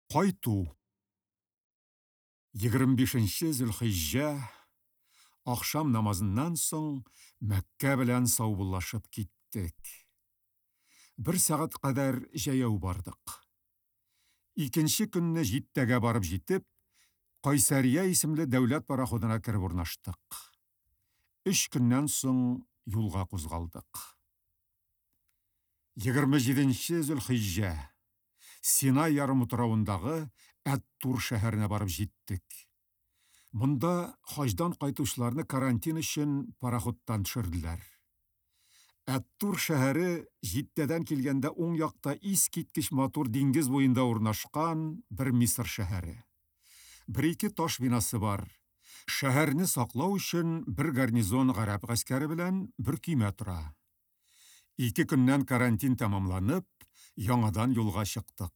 Кайту. 25-нче Зөлхиҗҗә, ахшам намазыннан соң Мәккә белән саубуллашып киттек. Бер сәгать кадәр җәяү бардык. Икенче көнне җиттәгә барып җитеп, Кайсария исемле дәүләт пароходына кереп урнаштык. 3 көннән соң юлга кузгалдык. 27-нче Зөлхиҗҗә, Синай ярымутравындагы Әт-Тур шәһәренә барып җиттек. Монда хаҗдан кайтучыларны карантин өчен пароходтан төшерделәр. Әт-Тур шәһәре Җиттәдән килгәндә уң якта искиткеч матур диңгез буенда урнашкан бер Мисыр шәһәре. Бер-ике таш бинасы бар. Шәһәрне саклау өчен бер гарнизон гарәп гаскәре белән бер көймә тора. 2 көннән карантин тәмамланып, яңадан юлга чыктык.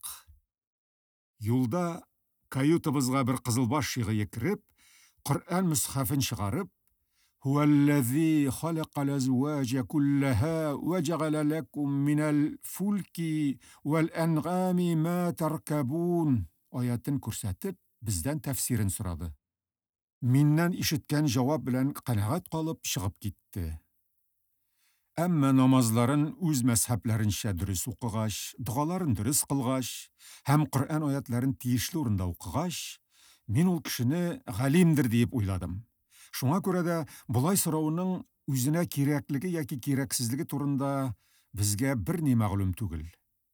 Юлда каютыбызга бер кызылбаш шигые кереп, Коръән мөсхәфен чыгарып, «Хуәлләзи халакал азваҗа куллаха ва җагала лакум минал фулки вал анғами ма таркабун» аятын күрсәтеп, бездән тәфсирен сорады. Миннән ишеткән җавап белән канәгать калып чыгып китте. Әмма намазларын үз мәзһәбләренчә дөрес укыгач, дугаларын дөрес кылгач, һәм Коръән аятларын тиешле урында укыгач, мин ул кешене галимдер дип уйладым. Шуңа күрә дә болай сорауның үзенә кирәклеге яки кирәксезлеге турында безгә берни мәгълүм түгел.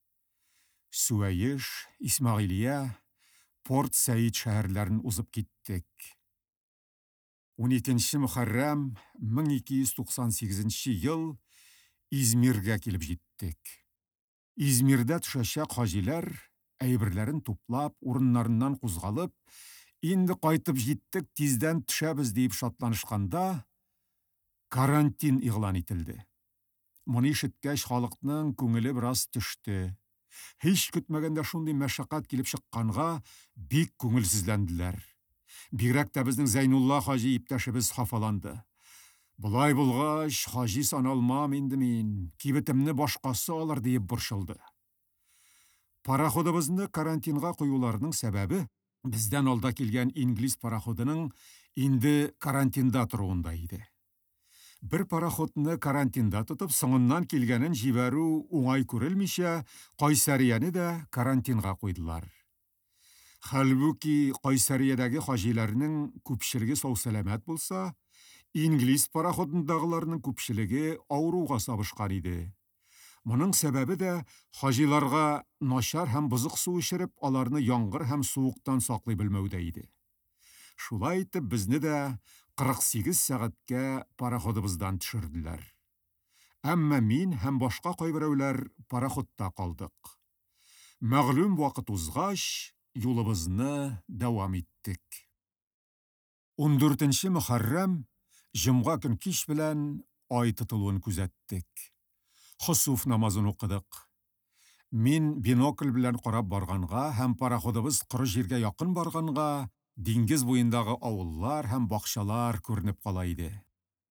Сүәеш, Исмагыйлия, Порт Саид шәһәрләрен узып киттек. 12-нче Мөхәррәм 1298 ел Измиргә килеп җиттек. Измирдә төшәчәк хаҗилар, әйберләрен туплап, урыннарыннан кузгалып, инде кайтып җиттек, тиздән төшәбез дип шатланышканда, карантин игълан ителде. Моны ишеткәч, халыкның күңеле бераз төште. Һич көтмәгәндә шундый мәшәкать килеп чыкканга, бик күңелсезләнделәр. Бигрәк тә безнең Зәйнулла хаҗи иптәшебез хафаланды. Болай булгач, хаҗи саналмам инде мин, кибетемне башкасы алыр дип борчылды. Пароходыбызны карантинга куюларның сәбәбе бездән алда килгән инглиз пароходының инде карантинда торуында иде. Бер пароходны карантинда тотып, соңыннан килгәнен җибәрү уңай күрелмичә, Кайсарияне дә карантинга куйдылар. Хәлбуки Кайсариядәге хаҗиларның күпчелеге сау-сәламәт булса, инглиз пароходындагыларның күпчелеге авыруга сабышкан иде. Моның сәбәбе дә хаҗиларга начар һәм бозык су эчереп, аларны яңгыр һәм суыктан саклый белмәүдә иде. Шулай итеп, безне дә 48 сәгатькә пароходыбыздан төшерделәр. Әмма мин һәм башка кайберәүләр пароходта калдык. Мәгълүм вакыт узгач, юлыбызны дәвам иттек. 14-нче Мөхәррәм җомга көн кич белән ай тотылуын күзәттек. Хосуф намазын укыдык. Мин бинокль белән карап барганга һәм пароходыбыз коры җиргә якын барганга, диңгез буендагы авыллар һәм бакчалар күренеп кала иде.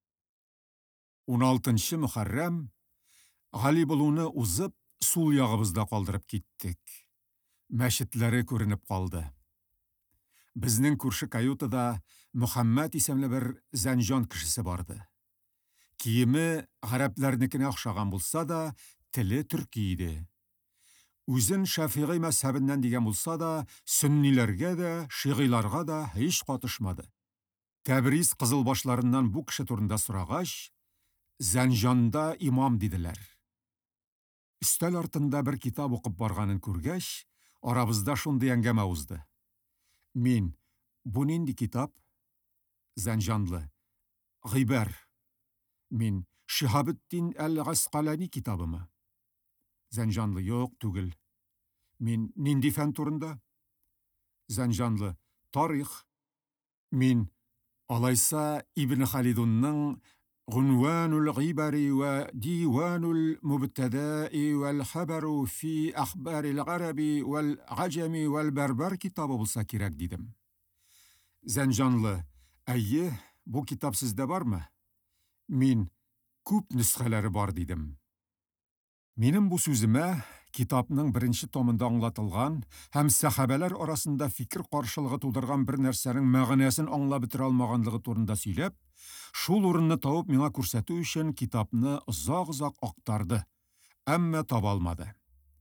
16-нчы Мөхәррәм Галибулуны узып, сул ягыбызда калдырып киттек. Мәчетләре күренеп калды. Безнең күрше каютада Мөхәммәд исемле бер зәнҗан кешесе барды. Киеме гарәпләрнекенә охшаган булса да, теле төрки иде. Үзен Шәфигый мәзһәбеннән дигән булса да, сөнниләргә дә, шигыйларга да һич катышмады. Тәбриз кызылбашларыннан бу кеше турында сорагач, зәнҗанда имам диделәр. Өстәл артында бер китап укып барганын күргәч, арабызда шундый әңгәмә узды. Мин: "Бу нинди китап?" Зәнҗанлы: "Гыйбар." Мин: "Шиһабетдин әл-Гаскалани китабымы?" Зәнҗанлы: "Юк, түгел." Мин: "Нинди фән турында?" Зәнҗанлы: "Тарих." Мин: "Алайса, Ибн Халидунның Гунванул гыйбари ва Диванул мубтадаи вал хабару фи ахбарил гараби вал гаҗами вал барбар китабы булса кирәк", дидем. Зәнҗанлы: "Әйе, бу китап сездә бармы?" Мин: "Күп нөсхәләре бар", дидем. Минем бу сүземә Китапның беренче томында аңлатылган һәм сәхабәләр арасында фикер каршылыгы тудырган бер нәрсәнең мәгънәсен аңлап бетерә алмаганлыгы турында сөйләп, шул урынны табып миңа күрсәтү өчен китапны озак-озак актарды, әмма таба алмады.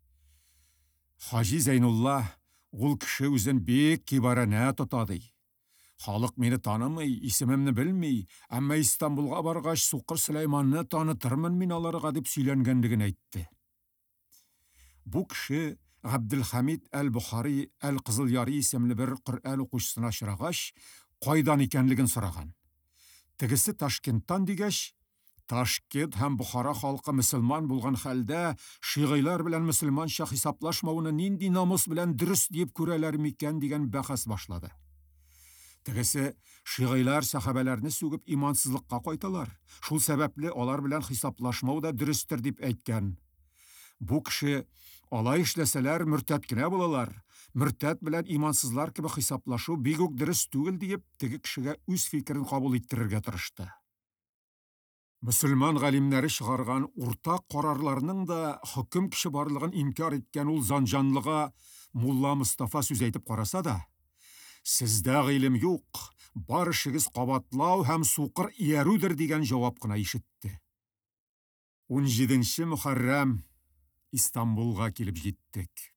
Хаҗи Зәйнулла, ул кеше үзен бик кибарәнә тота ди. Халык мине танымый, исемемне белми, әмма Истанбулга баргач Сукыр Сөләйманны танытырмын мин аларга дип сөйләнгәнлеген әйтте. Бу кеше Габделхамид әл-Бухари әл-Кызылъяри исемле бер Коръән укучысына очрагач, кайдан икәнлеген сораган. Тегесе Ташкенттан дигәч, Ташкент һәм Бухара халкы мөселман булган хәлдә, шигыләр белән мөселманча хисаплашмауны нинди намус белән дөрес дип күрәләр микән дигән бәхәс башлады. Тегесе шигыләр сәхабәләрне сүгеп имансызлыкка кайталар. Шул сәбәпле алар белән хисаплашмау да дөрестер дип әйткән. Бу кеше алай эшләсәләр мөртәт кенә булалар. Мөртәт белән имансызлар кебек хисаплашу бик үк дөрес түгел дип, теге кешегә үз фикерен кабул иттерергә тырышты. Мөселман галимнәре чыгарган уртак карарларның да хөкем кеше барлыгын инкар иткән ул занҗанлыга Мулла Мустафа сүз әйтеп караса да, сездә гыйлем юк, бар эшегез кабатлау һәм сукыр иярүдер дигән җавап кына ишетте. 17 Мөхәррәм Истанбулга килеп җиттек.